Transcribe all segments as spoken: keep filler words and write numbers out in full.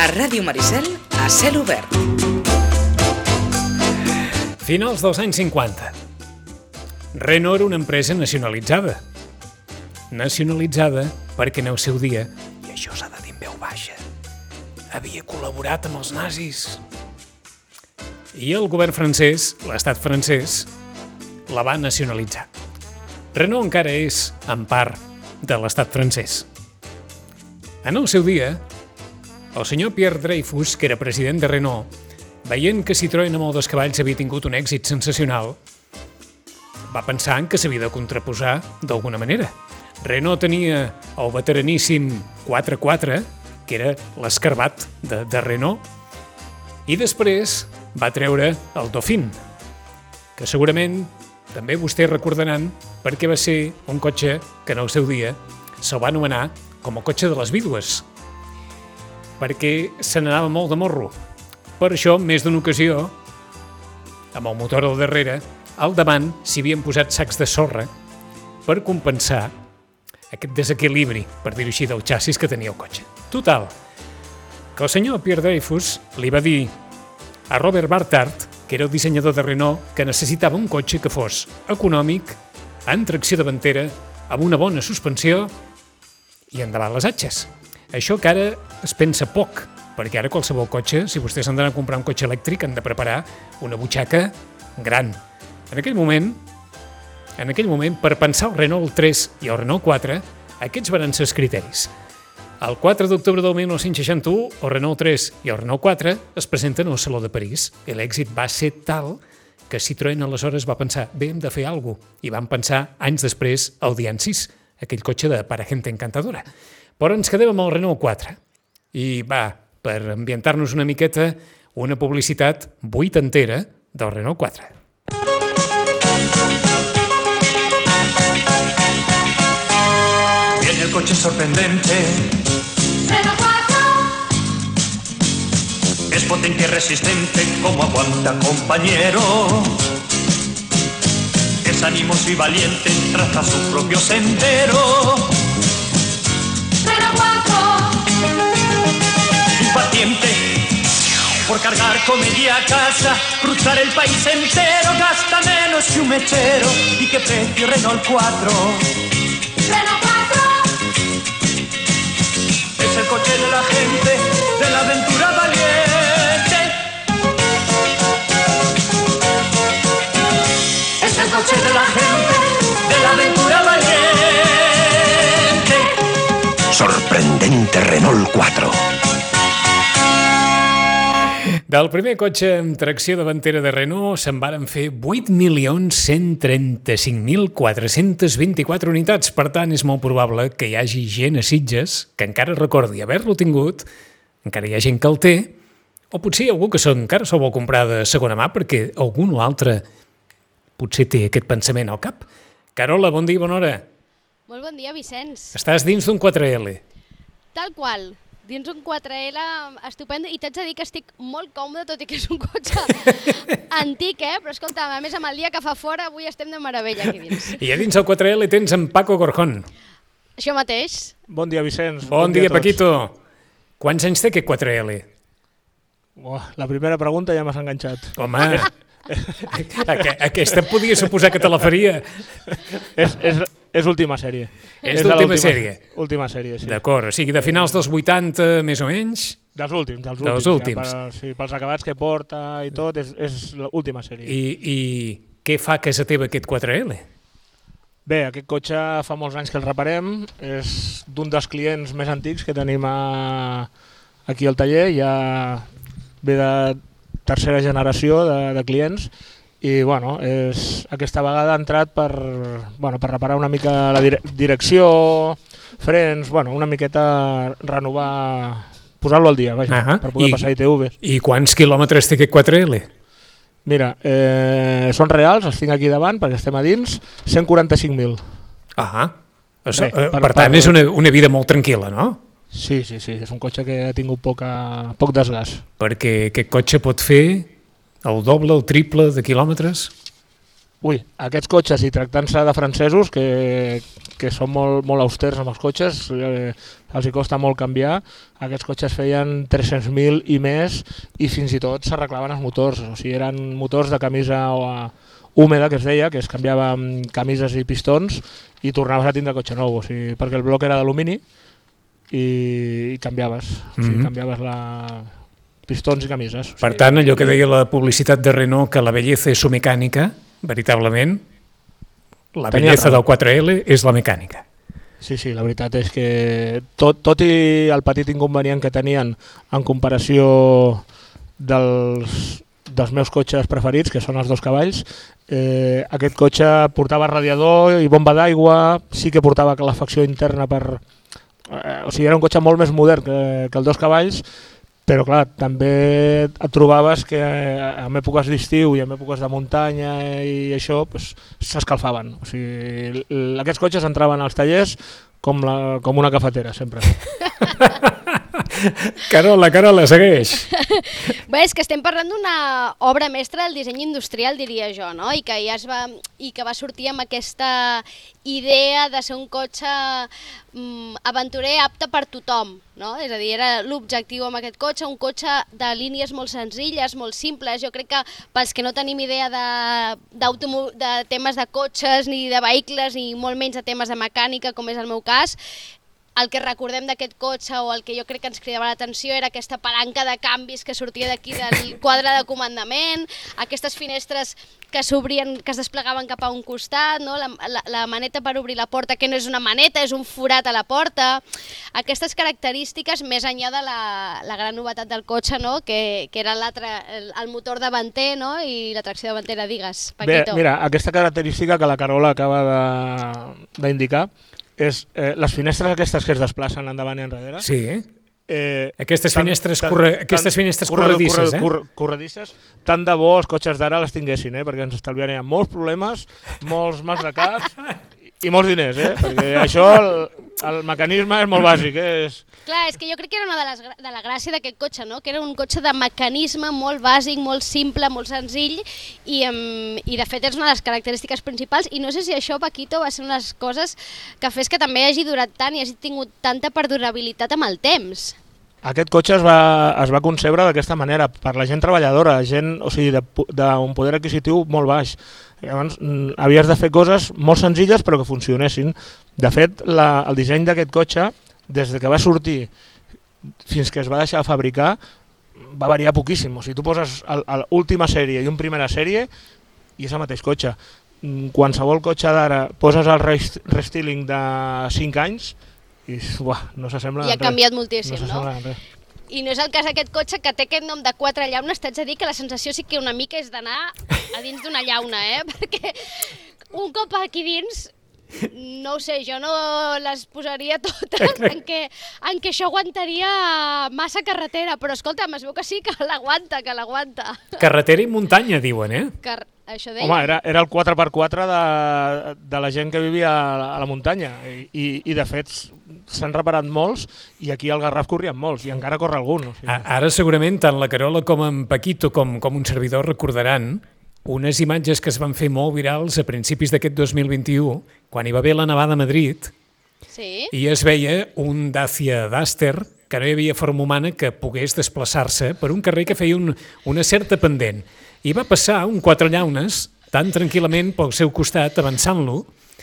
Ràdio Maricel, a cel obert. Finals dels anys cinquanta. Renault era una empresa nacionalitzada. Nacionalitzada perquè en el seu dia, i això s'ha de dir en veu baixa, havia col·laborat amb els nazis. I el govern francès, l'estat francès, la va nacionalitzar. Renault encara és en part de l'estat francès. En el seu dia, el senyor Pierre Dreyfus, que era president de Renault, veient que Citroën amb els cavalls havia tingut un èxit sensacional, va pensar que s'havia de contraposar d'alguna manera. Renault tenia el veteraníssim quatre quatre, que era l'escarbat de, de Renault, i després va treure el Dauphine, que segurament també vostès recordaran perquè va ser un cotxe que en el seu dia se'l va anomenar com el cotxe de les vídues, perquè se n'anava molt de morro. Per això, més d'una ocasió, amb el motor al darrere, al davant s'hi havien posat sacs de sorra per compensar aquest desequilibri, per dir-ho així, del xassis que tenia el cotxe. Total, que el senyor Pierre Dreyfus li va dir a Robert Bartart, que era el dissenyador de Renault, que necessitava un cotxe que fos econòmic, en tracció davantera, amb una bona suspensió i endavant les atxes. Això que ara es pensa poc, perquè ara qualsevol cotxe, si vostès han d'anar a comprar un cotxe elèctric, han de preparar una butxaca gran. En aquell moment, en aquell moment, per pensar el Renault tres i el Renault quatre, aquests van ser els criteris. El quatre d'octubre del mil nou-cents seixanta-u, el Renault tres i el Renault quatre es presenten al Saló de París, i l'èxit va ser tal que Citroën aleshores va pensar, bé, hem de fer alguna cosa, i van pensar anys després el Dian sis, aquell cotxe de para gente encantadora. Però ens quedem amb el Renault quatre. I va, per ambientar-nos una miqueta, una publicitat vuitantera del Renault quatre. Viene el coche sorprendente. Renault cuatro. Es potente y resistente, como aguanta, compañero. Es animoso y valiente, traza su propio sendero. Renault cuatro. Impaciente por cargar con media casa, cruzar el país entero, gasta menos que un mechero. ¿Y qué precio Renault cuatro? Renault cuatro. Es el coche de la gente, de la aventura valiente. Es el coche de la gente, de la aventura valiente. Sorprendente Renault cuatro. Del primer cotxe amb tracció davantera de Renault se'n varen fer vuit milions cent trenta-cinc mil quatre-cents vint-i-quatre unitats. Per tant, és molt probable que hi hagi gent a Sitges que encara recordi haver-lo tingut, encara hi ha gent que el té, o potser hi ha algú que encara se'l vol comprar de segona mà perquè algun o altre potser té aquest pensament al cap. Carola, bon dia i bona hora. Molt bon dia, Vicenç. Estàs dins d'un quatre ele. Tal qual, dins un quatre ele estupendo, i t'haig de dir que estic molt còmode, tot i que és un cotxe antic, eh? Però escolta, a més amb el dia que fa fora, avui estem de meravella aquí dins. I a dins el quatre ele tens en Paco Gorjón. Això mateix. Bon dia, Vicenç. Bon, bon dia, dia Paquito. Quants anys té aquest quatre ele? Oh, la primera pregunta ja m'has enganxat. Home, aquesta podia suposar que te la faria. És, és, és última sèrie. És, és d'última sèrie? Última sèrie, sí. D'acord, o sigui, de finals dels vuitanta, més o menys? Dels últims, dels últims. Dels últims. Ja, per, sí, pels acabats que porta i tot, és, és l'última sèrie. I, I què fa casa teva aquest quatre ele? Bé, aquest cotxe fa molts anys que el reparem, és d'un dels clients més antics que tenim a, aquí al taller, ja ve de tercera generació de, de clients, i bueno, és, aquesta vegada ha entrat per, bueno, per reparar una mica la dire direcció, frens, bueno, una miqueta renovar, posar-lo al dia, vaja, uh -huh. per poder I, passar I T Vs. I quants quilòmetres té aquest quatre ele? Mira, eh, són reals, els tinc aquí davant perquè estem a dins, cent quaranta-cinc mil. Ah, Bé, per, per tant per... és una, una vida molt tranquil·la, no? Sí, sí, sí, és un cotxe que ha tingut poca, poc desgast. Perquè aquest cotxe pot fer el doble, el triple de quilòmetres? Ui, aquests cotxes, i tractant-se de francesos, que que són molt, molt austers amb els cotxes, eh, els hi costa molt canviar. Aquests cotxes feien tres-cents mil i més i fins i tot s'arreglaven els motors, o sigui, eren motors de camisa húmeda, que es deia, que es canviava amb camises i pistons i tornaves a tindre cotxe nou, o sigui, perquè el bloc era d'alumini i, i canviaves, o sigui, Mhm. canviaves la... pistons i camises. O Per sigui, tant, allò que deia la publicitat de Renault, que la belleza és su mecànica, veritablement, la Tenia belleza raó. del quatre ele és la mecànica. Sí, sí, la veritat és que tot, tot i el petit inconvenient que tenien en comparació dels, dels meus cotxes preferits, que són els dos cavalls, eh, aquest cotxe portava radiador i bomba d'aigua, sí que portava calefacció interna per... Eh, o sigui, era un cotxe molt més modern que, que els dos cavalls, però clar, també et trobaves que en èpoques d'estiu i en èpoques de muntanya i això pues, s'escalfaven. O sigui, l- aquests cotxes entraven als tallers com, la, com una cafetera, sempre. Carola, Carola, segueix. Bé, és que estem parlant d'una obra mestra del disseny industrial, diria jo, no? I que ja es va, i que va sortir amb aquesta idea de ser un cotxe mm, aventurer apte per tothom, no? És a dir, era l'objectiu amb aquest cotxe, un cotxe de línies molt senzilles, molt simples. Jo crec que pels que no tenim idea de, d'automo- de temes de cotxes ni de vehicles ni molt menys de temes de mecànica, com és el meu cas, el que recordem d'aquest cotxe o el que jo crec que ens cridava l'atenció era aquesta palanca de canvis que sortia d'aquí del quadre de comandament, aquestes finestres que s'obrien, que es desplegaven cap a un costat, no? la, la, la maneta per obrir la porta, que no és una maneta, és un forat a la porta. Aquestes característiques, més enllà de la, la gran novetat del cotxe, no? que, que era l'altre, el, el motor davanter, no? I la tracció davantera, digues, Paquito. Bé, mira, aquesta característica que la Carola acaba de- d'indicar és eh, les finestres aquestes que es desplacen endavant i enrere. Sí, Eh, Aquestes tant- finestres tant- corre- tant- aquestes finestres corre- corredisses, corre- eh? corre- corredisses, tant de bo els cotxes d'ara les tinguessin, eh? Perquè ens estalviarien molts problemes, molts mals de cap i molts diners, eh? Perquè això, el, el mecanisme és molt bàsic, eh? És... Clar, és que jo crec que era una de, les, gra- de la gràcia d'aquest cotxe, no? Que era un cotxe de mecanisme molt bàsic, molt simple, molt senzill i, um, i de fet és una de les característiques principals i no sé si això, Paquito, va ser una de les coses que fes que també hagi durat tant i hagi tingut tanta perdurabilitat amb el temps. Aquest cotxe es va, es va concebre d'aquesta manera, per la gent treballadora, gent, o sigui, de pu- d'un poder adquisitiu molt baix. Llavors, mm, havies de fer coses molt senzilles però que funcionessin. De fet, la, el disseny d'aquest cotxe, des de que va sortir fins que es va deixar de fabricar, va variar poquíssim. O sigui, tu poses l'última sèrie i un primera sèrie i és el mateix cotxe. Mm, Qualsevol cotxe d'ara poses el rest- restyling de cinc anys i uah, no s'assembla I ha en res. canviat moltíssim, no? no? s'assembla en res. I no és el cas aquest cotxe que té aquest nom de quatre llaunes, t'haig de dir que la sensació sí que una mica és d'anar a dins d'una llauna, eh? Perquè un cop aquí dins, no ho sé, jo no les posaria totes en què, en què això aguantaria massa carretera, però escolta'm, es veu que sí, que l'aguanta, que l'aguanta. Carretera i muntanya, diuen, eh? Car això deia. Home, era, era el quatre per quatre de, de la gent que vivia a la, a la muntanya i, i, i de fet s'han reparat molts i aquí al Garraf corrien molts i encara corre algun. O sigui. A- Ara segurament tant la Carola com en Paquito com, com un servidor recordaran unes imatges que es van fer molt virals a principis d'aquest dos mil vint-i-u, quan hi va haver la nevada a Madrid, Sí? i es veia un Dacia Duster que no hi havia forma humana que pogués desplaçar-se per un carrer que feia un, una certa pendent. I va passar un quatre llaunes tan tranquil·lament pel seu costat, avançant-lo,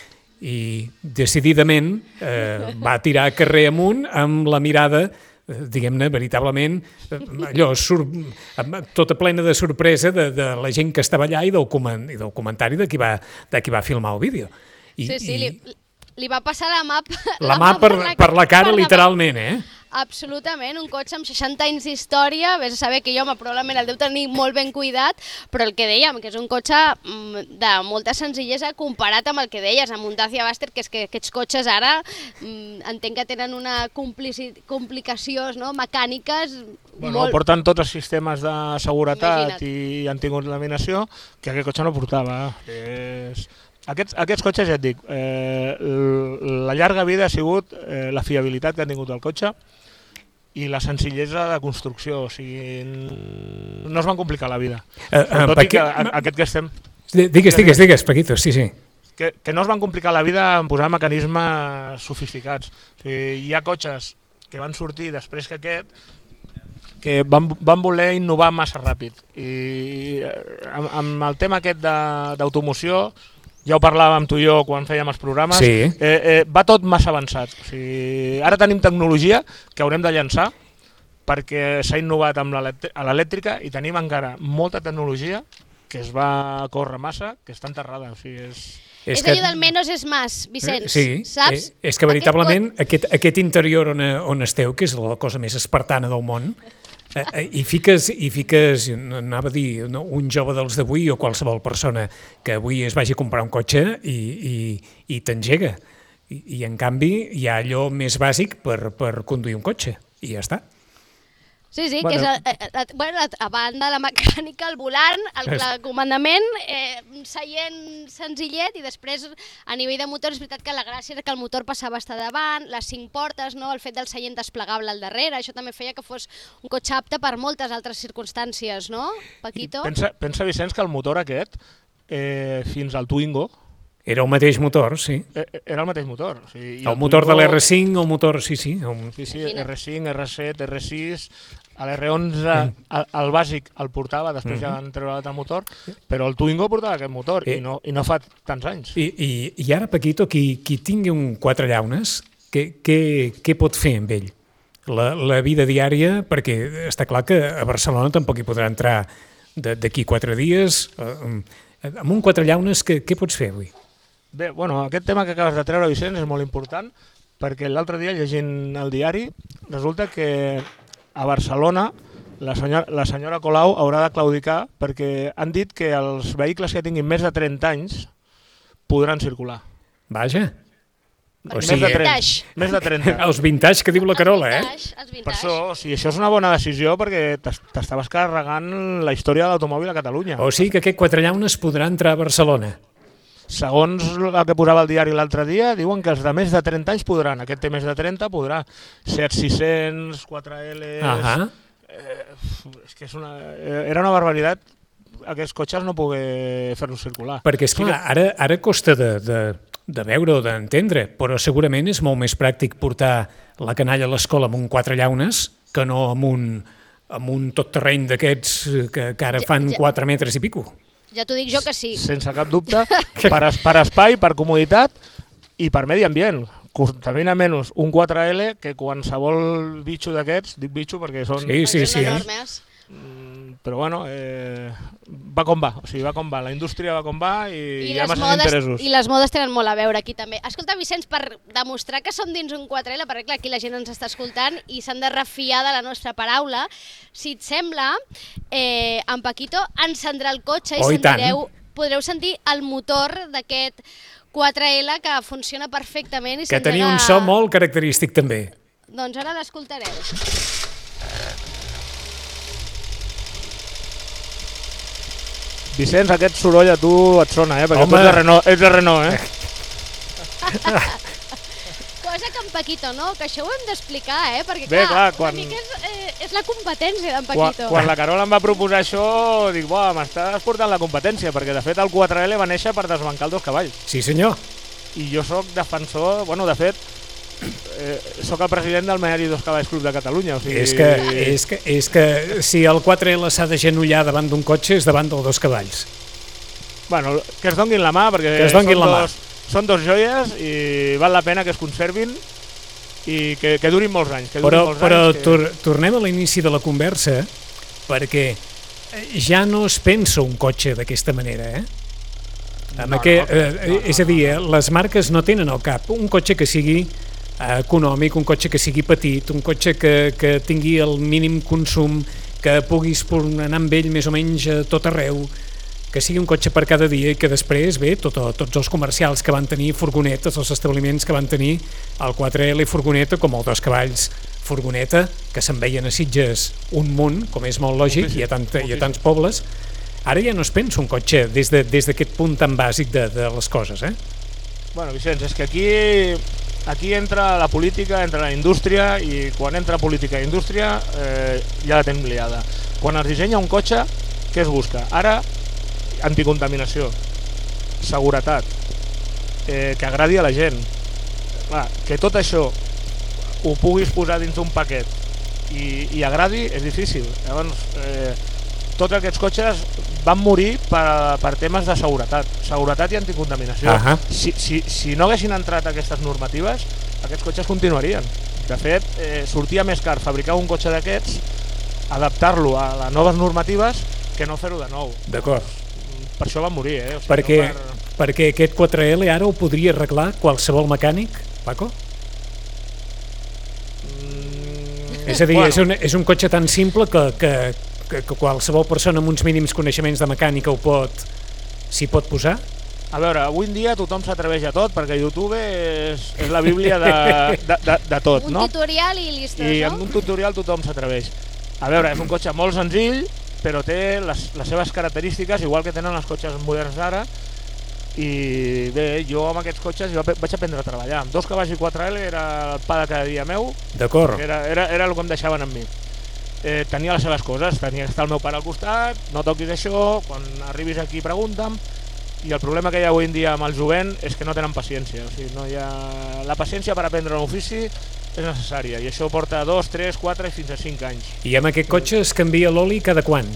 i decididament eh, va tirar carrer amunt amb la mirada, eh, diguem-ne, veritablement, eh, allò, sur, amb- tota plena de sorpresa de, de la gent que estava allà i del, coment, i del comentari de qui, va, de qui va filmar el vídeo. I, Sí, sí, i li, li va passar la mà, la mà per, per la cara, per la- literalment, eh? Absolutament, un cotxe amb seixanta anys d'història, vés a saber que jo home, probablement el deu tenir molt ben cuidat, però el que dèiem, que és un cotxe mm, de molta senzillesa comparat amb el que deies, amb un Dacia Duster, que és que aquests cotxes ara mm, entenc que tenen una complici- complicacions no? mecàniques Bueno, molt... porten tots els sistemes de seguretat Imagina't. i han tingut laminació que aquest cotxe no portava. És... Aquests, aquests cotxes, ja et dic, eh, l- la llarga vida ha sigut eh, la fiabilitat que han tingut el cotxe i la senzillesa de construcció, o sigui, n- no es van complicar la vida. Eh, eh, Tot i Paqui- que a, aquest que estem... Digues, digues, digues, Paquito, sí, sí. que, que no es van complicar la vida en posar mecanismes sofisticats. O sigui, hi ha cotxes que van sortir després que aquest que van, van voler innovar massa ràpid. I amb, amb el tema aquest d'automoció, ja ho parlàvem tu i jo quan fèiem els programes, Sí. eh, eh, va tot massa avançat. O sigui, ara tenim tecnologia que haurem de llançar perquè s'ha innovat amb l'elèctrica i tenim encara molta tecnologia que es va córrer massa, que està enterrada. O sigui, és... És, és allò del menos és más, Vicenç, sí, saps? Eh, és que veritablement aquest, aquest interior on, on esteu, que és la cosa més espartana del món, eh, eh, i fiques, i fiques, anava a dir, no, un jove dels d'avui o qualsevol persona que avui es vagi a comprar un cotxe i, i, i t'engega. I, I en canvi hi ha allò més bàsic per, per conduir un cotxe, i ja està. Sí, sí, Bueno. que és a, a, a, bueno, a banda la mecànica, el volant, el, el comandament, eh, seient senzillet, i després a nivell de motor és veritat que la gràcia era que el motor passava a estar davant, les cinc portes, no? El fet del seient desplegable al darrere, això també feia que fos un cotxe apte per moltes altres circumstàncies, no, Paquito? Pensa, pensa, Vicenç, que el motor aquest, eh, fins al Twingo, Era el mateix motor, sí. eh, era el mateix motor. O sigui, i El motor de Twingo- l'R cinc, el motor, sí, sí. El... Sí, sí, Imagina't. R cinc, R set, R sis, a l'R onze el, el bàsic el portava, després ja van treure l'altre motor, però el Twingo portava aquest motor Eh. i, no, i no fa tants anys. I, i, I ara, Paquito, qui, qui tingui un quatre llaunes, què, què, què pot fer amb ell? La, la vida diària, perquè està clar que a Barcelona tampoc hi podrà entrar de- d'aquí quatre dies. Eh, amb un quatre llaunes, què, què pots fer avui? Bé, bueno, aquest tema que acabes de treure, Vicenç, és molt important, perquè l'altre dia, llegint el diari, resulta que a Barcelona la senyora, la senyora Colau haurà de claudicar perquè han dit que els vehicles que tinguin més de trenta anys podran circular. Vaja. O Més sigui, de trenta. Vintage. Més de trenta. els vintage que diu la Carola, eh? Els vintage, els Per vintage. això, o sigui, això és una bona decisió perquè t'es- t'estaves carregant la història de l'automòbil a Catalunya. O sigui que aquest quatre llaunes podrà entrar a Barcelona. Segons el que posava el diari l'altre dia, diuen que els de més de trenta anys podran. Aquest té més de trenta, podrà. Seat sis cents, quatre L... Ahà. Eh, és que és una, eh, era una barbaritat aquests cotxes no poder fer-los circular. Perquè, esclar, ara, ara costa de, de, de veure o d'entendre, però segurament és molt més pràctic portar la canalla a l'escola amb un quatre llaunes que no amb un, amb un tot terreny d'aquests que, que ara Ja- fan ja- quatre metres i pico. Ja t'ho dic jo que sí. Sense cap dubte, per, es- per espai, per comoditat i per medi ambient. Contamina menys un quatre L que qualsevol bitxo d'aquests, dic bitxo perquè són... Sí, sí, Són sí. enormes. Mm, però bueno, eh, va com va, o sigui, va com va, la indústria va com va i, I hi ha les, massa modes, interessos. I les modes tenen molt a veure aquí també. Escolta, Vicenç, per demostrar que som dins un quatre L, perquè clar, aquí la gent ens està escoltant i s'han de refiar de la nostra paraula, si et sembla, eh, en Paquito encendrà el cotxe i Oh, i tant. sentireu, podreu sentir el motor d'aquest quatre L que funciona perfectament i Que tenia un s'engega- so molt característic també. Doncs ara l'escoltareu. Vicenç, aquest soroll a tu et sona, eh? Perquè Home. tu ets de Renault, ets de Renault, eh? Cosa que en Paquito no, que això ho hem d'explicar, eh? Perquè Bé, clar, clar, quan- una mica és, eh, és la competència d'en Quan, Paquito. quan la Carola em va proposar això, dic, buah, m'estàs portant la competència, perquè de fet el quatre L va néixer per desbancar els dos cavalls. Sí, senyor. I jo sóc defensor, bueno, de fet, eh, sóc el president del Meari Dos Cavalls Club de Catalunya. O sigui, És que, és, que, és que si el quatre L s'ha de genollar davant d'un cotxe és davant dels dos cavalls. Bueno, que es donguin la mà, perquè Que es donguin són, la mà. dos, són dos joies i val la pena que es conservin i que, que durin molts anys. Que durin Però, molts però anys, que... tor tornem a l'inici de la conversa, perquè ja no es pensa un cotxe d'aquesta manera, eh? Amb No, aquest, no, eh, no, no, és a dir, eh, les marques no tenen al cap un cotxe que sigui eh, econòmic, un cotxe que sigui petit, un cotxe que, que tingui el mínim consum, que puguis por anar amb ell més o menys a tot arreu, que sigui un cotxe per cada dia i que després, bé, tot, tots els comercials que van tenir furgonetes, els establiments que van tenir el quatre L furgoneta, com el dos cavalls furgoneta, que se'n veien a Sitges un munt, com és molt lògic, i a, tanta, i a tants pobles. Ara ja no es pensa un cotxe des d'aquest de, des punt tan bàsic de, de les coses, eh? Bueno, Vicenç, és que aquí, aquí entra la política, entra la indústria, i quan entra política i indústria eh, ja la tenim liada. Quan es dissenya un cotxe, què es busca? Ara, anticontaminació, seguretat, eh, que agradi a la gent. Clar, que tot això ho puguis posar dins d'un paquet i, i agradi és difícil. Llavors, eh, tots aquests cotxes van morir per, per temes de seguretat, seguretat i anticontaminació. Ahà. Si, si, si no haguessin entrat aquestes normatives, aquests cotxes continuarien. De fet, eh, sortia més car fabricar un cotxe d'aquests, adaptar-lo a les noves normatives, que no fer-ho de nou. D'acord. Per això van morir, eh? O sigui, Perquè, no per... perquè aquest quatre L ara ho podria arreglar qualsevol mecànic, Paco? Mm, És a dir, bueno, és, un, és un cotxe tan simple que, que, que, que qualsevol persona amb uns mínims coneixements de mecànica ho pot s'hi pot posar? A veure, avui en dia tothom s'atreveix a tot, perquè YouTube és, és la bíblia de, de, de, de tot, Un no? tutorial i listos, I no? amb un tutorial tothom s'atreveix. A veure, és un cotxe molt senzill, però té les, les seves característiques, igual que tenen els cotxes moderns d'ara, i bé, jo amb aquests cotxes jo vaig aprendre a treballar. Amb dos cavalls i quatre L era el pa de cada dia meu, D'acord. era, era, era el que em deixaven amb mi. Eh, tenia les seves coses, tenia que estar el meu pare al costat, no toquis això, quan arribis aquí pregunta'm, i el problema que hi ha avui en dia amb el jovent és que no tenen paciència. O sigui, no hi ha... La paciència per aprendre un ofici és necessària, i això porta dos, tres, quatre i fins a cinc anys. I amb aquest cotxe es canvia l'oli cada quan?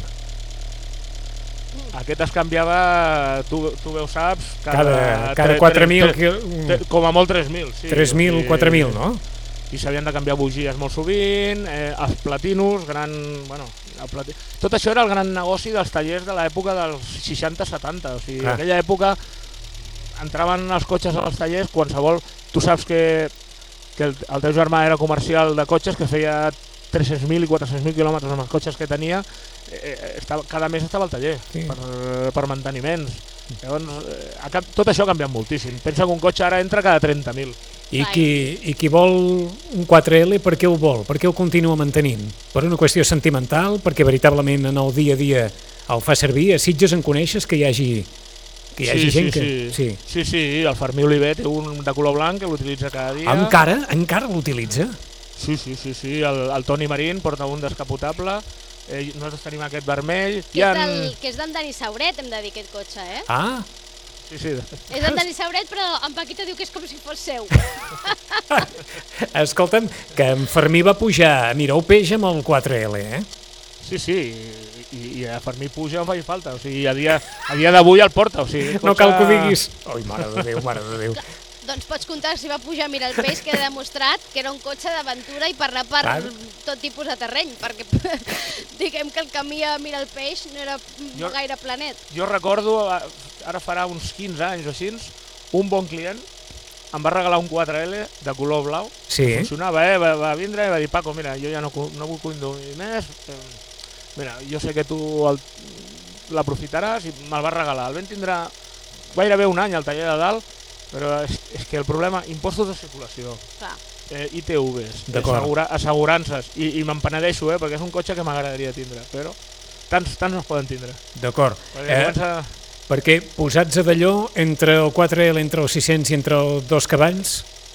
Aquest es canviava, tu, tu bé ho saps, Cada, cada tre- quatre tre- mil, tre- tre- com a molt tres mil. Sí, tres mil, o sigui, quatre mil, no? I s'havien de canviar bugies molt sovint, eh, els platinos, gran... Bueno, el plati... Tot això era el gran negoci dels tallers de l'època dels seixanta setanta. O sigui, Ah. en aquella època entraven els cotxes als tallers, qualsevol... Tu saps que, que el, el teu germà era comercial de cotxes, que feia tres-cents mil i quatre-cents mil quilòmetres amb els cotxes que tenia, eh, estava, cada mes estava al taller, Sí. per, per manteniments. Llavors, eh, ha cap- tot això ha canviat moltíssim. Pensa que un cotxe ara entra cada trenta mil. I qui, I qui vol un quatre L, per què ho vol? Per què ho continua mantenint? Per una qüestió sentimental? Perquè veritablement en el dia a dia el fa servir? A Sitges en coneixes que hi hagi, que hi hagi sí, gent sí, que... sí. sí, sí, el Fermí Oliver té un de color blanc que l'utilitza cada dia. Encara? Encara l'utilitza? Sí, sí, sí, sí. El, el Toni Marín porta un descapotable, eh, nosaltres tenim aquest vermell. Que Hi és, ha... del, que és d'en Dani Sauret, hem de dir, aquest cotxe, eh? Ah, Sí, sí. És d'en Dani Sauret, però en Paquito diu que és com si fos seu. escolta'm, que en Fermí va pujar a mirar peix amb el quatre L, eh? Sí, sí, i, i a Fermí puja on faci falta, o sigui, a dia, a dia d'avui el porta, o sigui... No cal que ho diguis. Ai, mare de Déu, mare de Déu. Doncs pots comptar si va pujar a mirar el peix, que ha demostrat que era un cotxe d'aventura i per anar per Clar. tot tipus de terreny, perquè diguem que el camí a mirar el peix no era Jo- gaire planet. Jo recordo, ara farà uns quinze anys o així, un bon client em va regalar un quatre L de color blau. Sí. Funcionava, eh? Va, va vindre i va dir, Paco, mira, jo ja no, cu- no vull conduir més, eh, mira, jo sé que tu el- l'aprofitaràs i me'l va regalar. El vam tindre gairebé un any al taller de dalt, però és, és que el problema, impostos de circulació, Clar. eh, I T Vs, D'acord. assegura, assegurances, i, i me'n penedeixo, eh, perquè és un cotxe que m'agradaria tindre, però tants, tants no es poden tindre. D'acord. Perquè Eh, comença... perquè posats a d'allò, entre el quatre L, entre els sis-cents i entre els dos cavalls,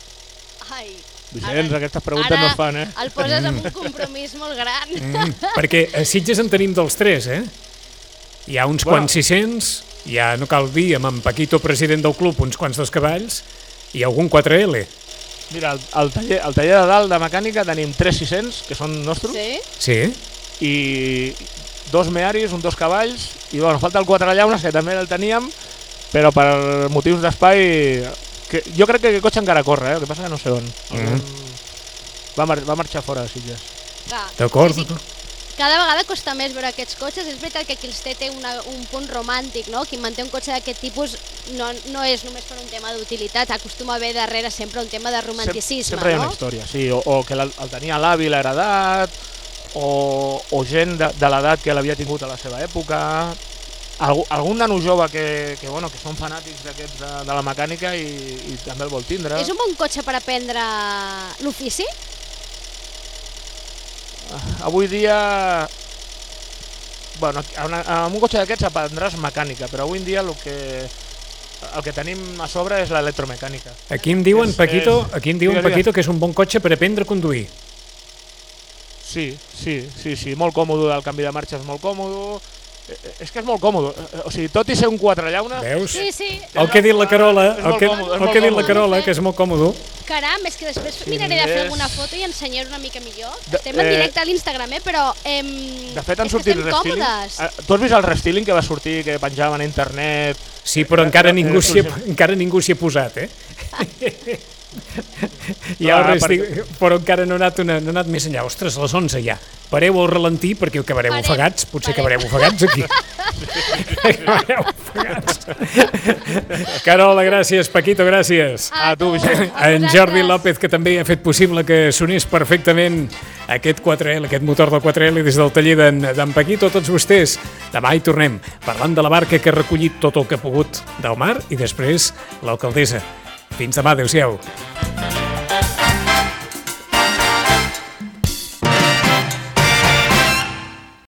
Ai, Vicenç, ara- aquestes preguntes ara no es fan, eh? el poses amb un compromís molt gran. mm, perquè a Sitges en tenim dels tres, eh? Hi ha uns Bueno. quants sis-cents, hi ha, no cal dir, amb en Paquito, president del club, uns quants dos cavalls, i algun quatre L. Mira, al, al, taller, al taller de dalt de mecànica tenim tres sis-cents, que són nostres, Sí? Sí? i dos mearis, un dos cavalls, i bueno, falta el quatre llaunes, que també el teníem, però per motius d'espai... Que jo crec que aquest cotxe encara corre, eh? El que passa que no sé on. Mhm. Va, mar va marxar fora de Sitges. Clar. D'acord, Sí, sí. d'acord. Cada vegada costa més veure aquests cotxes. És veritat que qui els té té una, un punt romàntic, no? Qui manté un cotxe d'aquest tipus no, no és només per un tema d'utilitat, acostuma a haver darrere sempre un tema de romanticisme, Sempre hi ha no? una història, sí, o, o que el, el tenia l'avi, l'ha heredat, o, o gent de, de l'edat que l'havia tingut a la seva època, Algú, algun nano jove que, que, bueno, que són fanàtics d'aquests de, de la mecànica i, i també el vol tindre. És un bon cotxe per aprendre l'ofici? Avui dia, bueno, amb, amb un cotxe d'aquests aprendràs mecànica, però avui en dia el que, el que tenim a sobre és l'electromecànica. Aquí em diuen, És- Paquito, és- aquí em diuen, Digue, digue. Paquito, que és un bon cotxe per aprendre a conduir. Sí, sí, sí, sí, molt còmode, el canvi de marxa és molt còmode, És que és molt còmode. O sigui, tot i ser un quatre llauna... Veus? Sí, sí. El que ha dit la Carola, És el molt que, còmode, és el molt que ha dit la còmode. Carola, que és molt còmode. Caram, és que després miraré de fer és- alguna foto i ensenyar una mica millor. De- Estem en eh, directe a l'Instagram, eh? Però em... De fet, han és que sortit estem restyling. còmodes. Eh, Tu has vist el restyling que va sortir, que penjaven a internet? Sí, però encara Eh, ningú eh, s'hi ha, exclusiu. encara ningú s'hi ha posat, eh? I Clar, el resti, perquè- però encara no ha, anat una, no ha anat més enllà. Ostres, a les onze ja. Pareu al ralentí perquè acabareu Parem, ofegats. Potser parem. acabareu ofegats aquí. Acabareu ofegats. Carola, gràcies. Paquito, gràcies. A tu, Vicent. A En vosaltres. Jordi López, que també ha fet possible que sonés perfectament aquest quatre L, aquest motor del quatre L des del taller d'en d'en Paquito. A tots vostès, demà hi tornem parlant de la barca que ha recollit tot el que ha pogut del mar i després l'alcaldessa. Fins demà, adéu-siau.